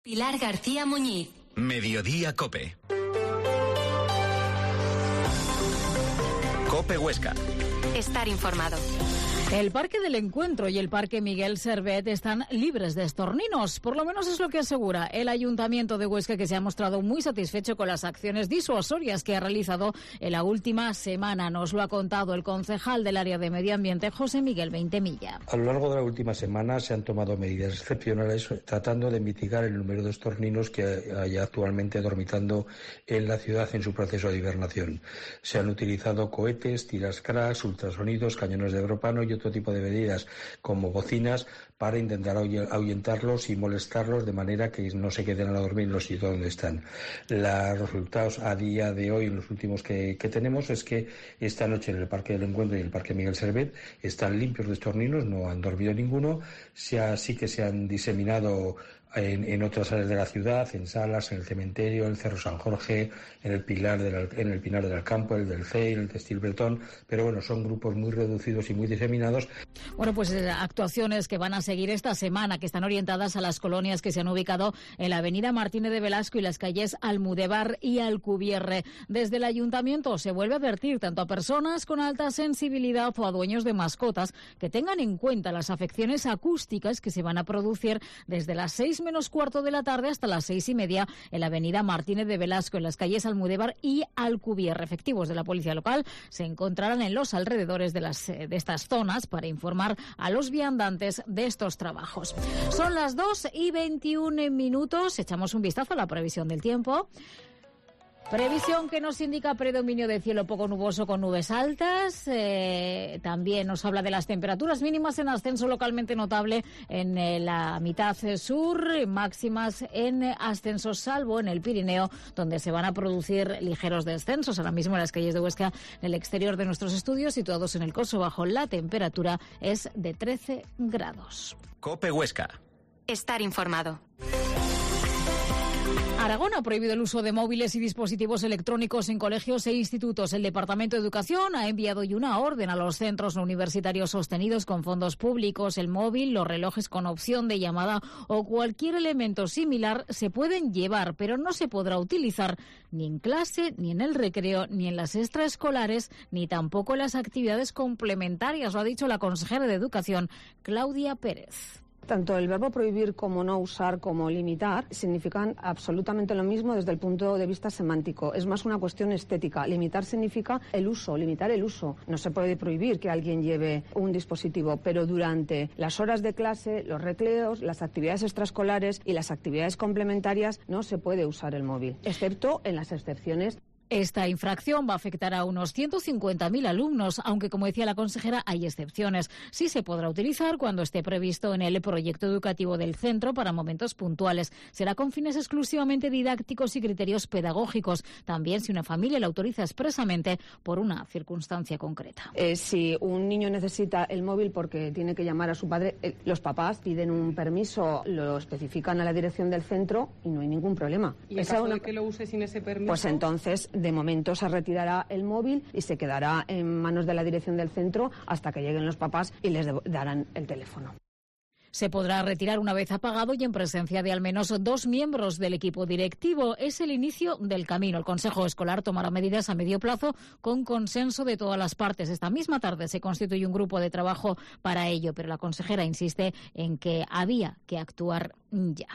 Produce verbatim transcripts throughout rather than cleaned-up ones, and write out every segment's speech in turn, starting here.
Pilar García Muñiz. Mediodía Cope. Cope Huesca. Estar informado. El Parque del Encuentro y el Parque Miguel Servet están libres de estorninos, por lo menos es lo que asegura el Ayuntamiento de Huesca, que se ha mostrado muy satisfecho con las acciones disuasorias que ha realizado en la última semana. Nos lo ha contado el concejal del área de Medio Ambiente, José Miguel Veintemilla. A lo largo de la última semana se han tomado medidas excepcionales tratando de mitigar el número de estorninos que hay actualmente dormitando en la ciudad en su proceso de hibernación. Se han utilizado cohetes, tiras crash, ultrasonidos, cañones de propano y otro tipo de medidas como bocinas para intentar ahuyentarlos y molestarlos de manera que no se queden a dormir en los sitios donde están. Los resultados a día de hoy, los últimos que, que tenemos, es que esta noche en el Parque del Encuentro y el Parque Miguel Servet están limpios de estorninos, no han dormido ninguno. Se ha, sí que se han diseminado En, en otras áreas de la ciudad, en Salas, en el cementerio, en el Cerro San Jorge, en el Pilar del, en el Pinar del Alcampo, el del C E I, el Textil Bretón, pero bueno, son grupos muy reducidos y muy diseminados. Bueno, pues actuaciones que van a seguir esta semana, que están orientadas a las colonias que se han ubicado en la avenida Martínez de Velasco y las calles Almudévar y Alcubierre. Desde el Ayuntamiento se vuelve a advertir tanto a personas con alta sensibilidad o a dueños de mascotas que tengan en cuenta las afecciones acústicas que se van a producir desde las seis menos cuarto de la tarde hasta las seis y media en la avenida Martínez de Velasco, en las calles Almudévar y Alcubierre. Efectivos de la policía local se encontrarán en los alrededores de, las, de estas zonas para informar a los viandantes de estos trabajos. Son las dos y veintiún minutos. Echamos un vistazo a la previsión del tiempo. Previsión que nos indica predominio de cielo poco nuboso con nubes altas. Eh, también nos habla de las temperaturas mínimas en ascenso localmente notable en eh, la mitad sur, máximas en ascenso salvo en el Pirineo, donde se van a producir ligeros descensos. Ahora mismo en las calles de Huesca, en el exterior de nuestros estudios, situados en el Coso Bajo, la temperatura es de trece grados. Cope Huesca. Estar informado. Aragón ha prohibido el uso de móviles y dispositivos electrónicos en colegios e institutos. El Departamento de Educación ha enviado hoy una orden a los centros universitarios sostenidos con fondos públicos. El móvil, los relojes con opción de llamada o cualquier elemento similar se pueden llevar, pero no se podrá utilizar ni en clase, ni en el recreo, ni en las extraescolares, ni tampoco en las actividades complementarias. Lo ha dicho la consejera de Educación, Claudia Pérez. Tanto el verbo prohibir como no usar como limitar significan absolutamente lo mismo desde el punto de vista semántico. Es más una cuestión estética. Limitar significa el uso, limitar el uso. No se puede prohibir que alguien lleve un dispositivo, pero durante las horas de clase, los recreos, las actividades extraescolares y las actividades complementarias no se puede usar el móvil, excepto en las excepciones. Esta infracción va a afectar a unos ciento cincuenta mil alumnos, aunque, como decía la consejera, hay excepciones. Sí se podrá utilizar cuando esté previsto en el proyecto educativo del centro para momentos puntuales. Será con fines exclusivamente didácticos y criterios pedagógicos. También si una familia lo autoriza expresamente por una circunstancia concreta. Eh, si un niño necesita el móvil porque tiene que llamar a su padre, eh, los papás piden un permiso, lo especifican a la dirección del centro y no hay ningún problema. ¿Y en caso de que lo use sin ese permiso? Pues entonces, de momento se retirará el móvil y se quedará en manos de la dirección del centro hasta que lleguen los papás y les darán el teléfono. Se podrá retirar una vez apagado y en presencia de al menos dos miembros del equipo directivo. Es el inicio del camino. El Consejo Escolar tomará medidas a medio plazo con consenso de todas las partes. Esta misma tarde se constituye un grupo de trabajo para ello, pero la consejera insiste en que había que actuar ya.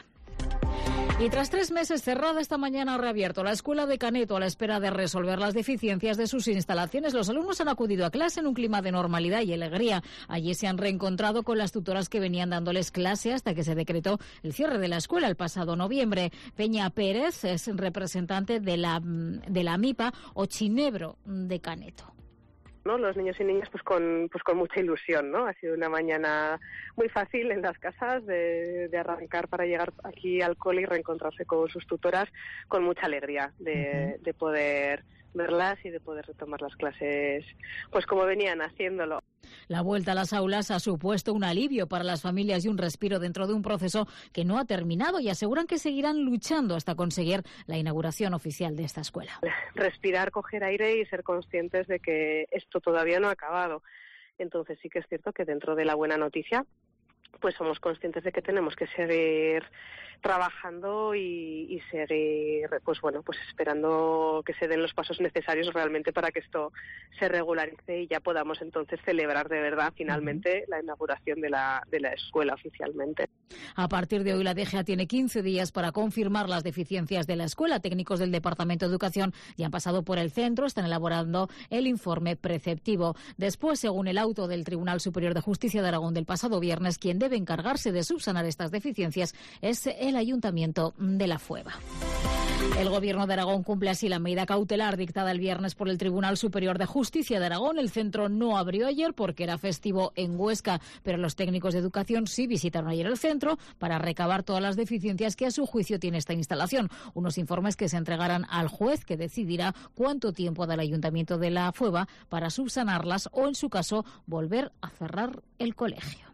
Y tras tres meses cerrada, esta mañana ha reabierto la escuela de Caneto a la espera de resolver las deficiencias de sus instalaciones. Los alumnos han acudido a clase en un clima de normalidad y alegría. Allí se han reencontrado con las tutoras que venían dándoles clase hasta que se decretó el cierre de la escuela el pasado noviembre. Peña Pérez es representante de la, de la MIPA o Chinebro de Caneto. ¿No? Los niños y niñas pues con pues con mucha ilusión, ¿no? Ha sido una mañana muy fácil en las casas de, de arrancar para llegar aquí al cole y reencontrarse con sus tutoras con mucha alegría de, uh-huh. de poder verlas y de poder retomar las clases pues como venían haciéndolo. La vuelta a las aulas ha supuesto un alivio para las familias y un respiro dentro de un proceso que no ha terminado y aseguran que seguirán luchando hasta conseguir la inauguración oficial de esta escuela. Respirar, coger aire y ser conscientes de que esto todavía no ha acabado. Entonces sí que es cierto que dentro de la buena noticia pues somos conscientes de que tenemos que seguir trabajando y, y seguir, pues bueno, pues esperando que se den los pasos necesarios realmente para que esto se regularice y ya podamos entonces celebrar de verdad finalmente la inauguración de la, de la escuela oficialmente. A partir de hoy la D G A tiene quince días para confirmar las deficiencias de la escuela. Técnicos del Departamento de Educación ya han pasado por el centro, están elaborando el informe preceptivo. Después, según el auto del Tribunal Superior de Justicia de Aragón del pasado viernes, quien debe encargarse de subsanar estas deficiencias es el Ayuntamiento de La Fueva. El Gobierno de Aragón cumple así la medida cautelar dictada el viernes por el Tribunal Superior de Justicia de Aragón. El centro no abrió ayer porque era festivo en Huesca, pero los técnicos de educación sí visitaron ayer el centro para recabar todas las deficiencias que a su juicio tiene esta instalación. Unos informes que se entregarán al juez, que decidirá cuánto tiempo da el Ayuntamiento de La Fueva para subsanarlas o, en su caso, volver a cerrar el colegio.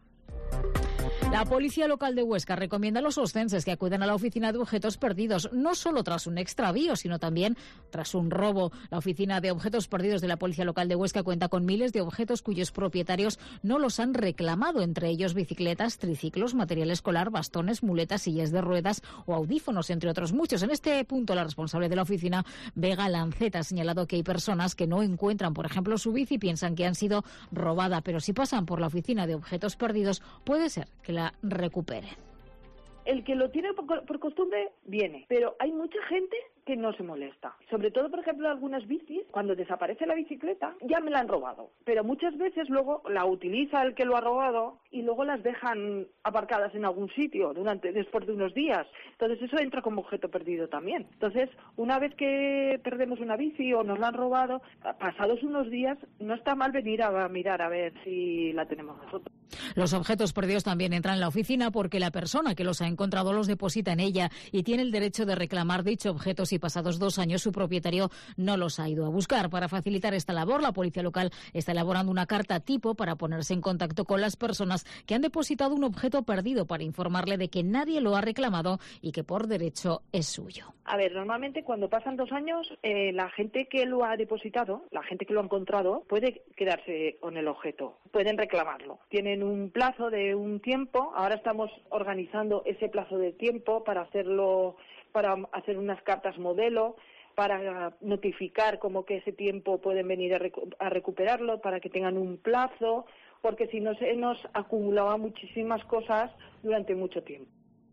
La Policía Local de Huesca recomienda a los oscenses que acudan a la oficina de objetos perdidos, no solo tras un extravío, sino también tras un robo. La oficina de objetos perdidos de la Policía Local de Huesca cuenta con miles de objetos cuyos propietarios no los han reclamado, entre ellos bicicletas, triciclos, material escolar, bastones, muletas, sillas de ruedas o audífonos, entre otros muchos. En este punto, la responsable de la oficina, Vega Lanceta, ha señalado que hay personas que no encuentran, por ejemplo, su bici y piensan que han sido robada, pero si pasan por la oficina de objetos perdidos, puede ser que la recuperen. El que lo tiene por, por costumbre viene, pero hay mucha gente que no se molesta. Sobre todo, por ejemplo, algunas bicis, cuando desaparece la bicicleta, ya me la han robado. Pero muchas veces luego la utiliza el que lo ha robado y luego las dejan aparcadas en algún sitio durante después de unos días. Entonces eso entra como objeto perdido también. Entonces, una vez que perdemos una bici o nos la han robado, pasados unos días, no está mal venir a mirar a ver si la tenemos nosotros. Los objetos perdidos también entran en la oficina porque la persona que los ha encontrado los deposita en ella y tiene el derecho de reclamar dicho objeto si pasados dos años su propietario no los ha ido a buscar. Para facilitar esta labor, la Policía Local está elaborando una carta tipo para ponerse en contacto con las personas que han depositado un objeto perdido para informarle de que nadie lo ha reclamado y que por derecho es suyo. A ver, normalmente cuando pasan dos años, eh, la gente que lo ha depositado, la gente que lo ha encontrado, puede quedarse con el objeto, pueden reclamarlo. Tienen un plazo de un tiempo, ahora estamos organizando ese plazo de tiempo para hacerlo, para hacer unas cartas modelo, para notificar como que ese tiempo pueden venir a, recu- a recuperarlo, para que tengan un plazo, porque si no se nos acumulaba muchísimas cosas durante mucho tiempo.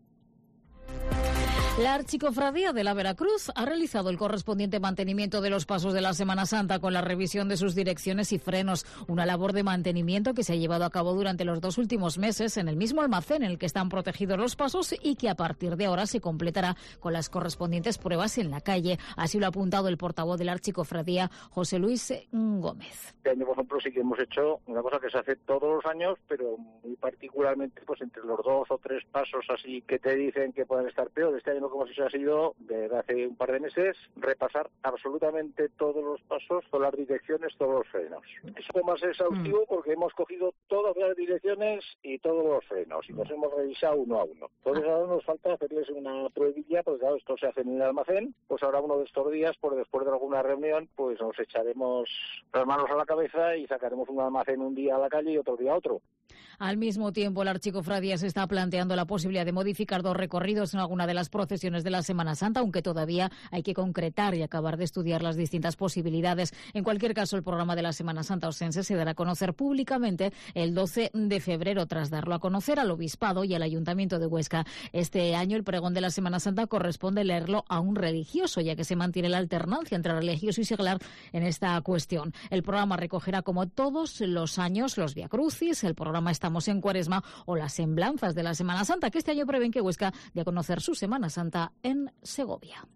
La Archicofradía de la Veracruz ha realizado el correspondiente mantenimiento de los pasos de la Semana Santa con la revisión de sus direcciones y frenos, una labor de mantenimiento que se ha llevado a cabo durante los dos últimos meses en el mismo almacén en el que están protegidos los pasos y que a partir de ahora se completará con las correspondientes pruebas en la calle. Así lo ha apuntado el portavoz de la Archicofradía, José Luis Gómez. Este año, por ejemplo, sí que hemos hecho una cosa que se hace todos los años, pero muy particularmente pues entre los dos o tres pasos así que te dicen que pueden estar peor. Este año lo que hemos hecho ha sido, desde hace un par de meses, repasar absolutamente todos los pasos, todas las direcciones, todos los frenos. Es algo más exhaustivo mm. porque hemos cogido todas las direcciones y todos los frenos y los hemos revisado uno a uno. Entonces ahora nos falta hacerles una pruebilla, porque claro, esto se hace en el almacén, pues ahora uno de estos días, pues después de alguna reunión, pues nos echaremos las manos a la cabeza y sacaremos un almacén un día a la calle y otro día a otro. Al mismo tiempo, la Archicofradía se está planteando la posibilidad de modificar dos recorridos en alguna de las procesiones de la Semana Santa, aunque todavía hay que concretar y acabar de estudiar las distintas posibilidades. En cualquier caso, el programa de la Semana Santa oscense se dará a conocer públicamente el doce de febrero, tras darlo a conocer al Obispado y al Ayuntamiento de Huesca. Este año, el pregón de la Semana Santa corresponde leerlo a un religioso, ya que se mantiene la alternancia entre religioso y seglar en esta cuestión. El programa recogerá, como todos los años, los viacrucis, el programa Estamos en Cuaresma o las semblanzas de la Semana Santa, que este año prevén que Huesca dé a conocer su Semana Santa en Segovia.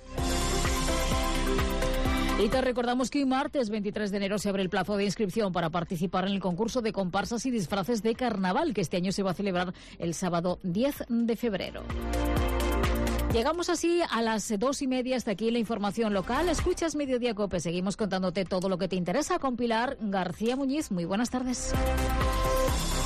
Y te recordamos que hoy martes veintitrés de enero se abre el plazo de inscripción para participar en el concurso de comparsas y disfraces de carnaval, que este año se va a celebrar el sábado diez de febrero. Llegamos así a las dos y media. Hasta aquí la información local. Escuchas Mediodía Cope. Seguimos contándote todo lo que te interesa con Pilar García Muñiz. Muy buenas tardes.